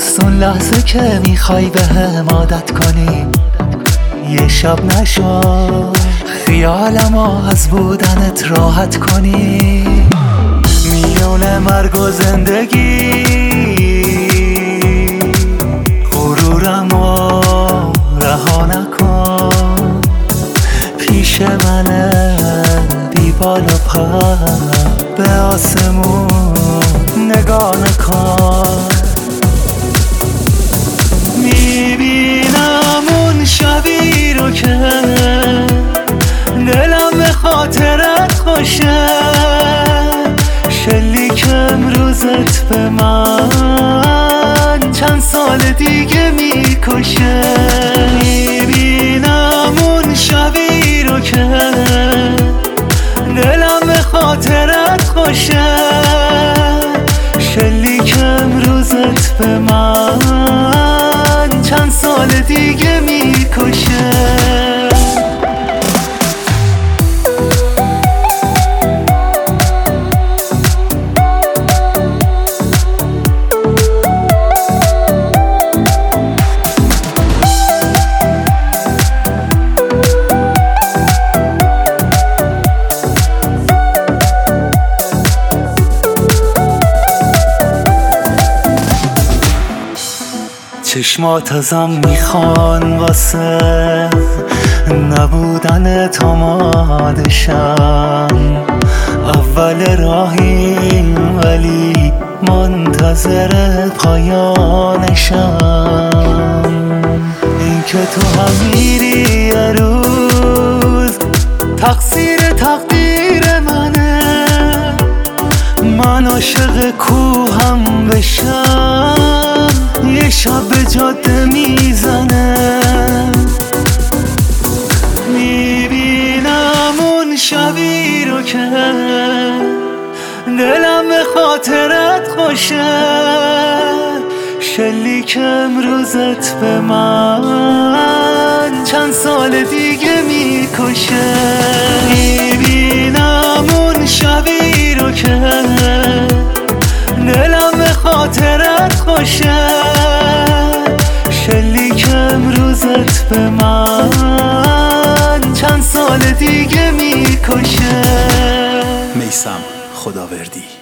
هست اون لحظه که میخوای به هم عادت کنی، یه شب نشو خیالمو از بودنت راحت کنی. میونه مرگ و زندگی غرورمو رها نکن، پیش منه بی بال و پر، به آسمون نگاه نکن. میبینم اون شبی رو که دلم به خاطرت خوشه، شلیک امروزت به من چند سال دیگه میکشه. میبینم اون شبی رو که دلم به خاطرت خوشه، شلیک امروزت به من چند سال دیگه میکشه. چشمات ازم میخوان واسه نبودن آماده شم، اول راهیم ولی منتظر پایانشم. این که تو هم میری یه روز تقصیر تقدیر منه، من عاشق کوهم بشم یه شب به جاده میزنه. میبینم اون شبی رو که دلم به خاطرت خوشه، شلیک امروزت به من چند سال دیگه میکشه. میبینم اون شبی رو که دلم به خاطرت خوشه، شلیک امروزت به من چند سال دیگه میکشه. میثم خداوردی.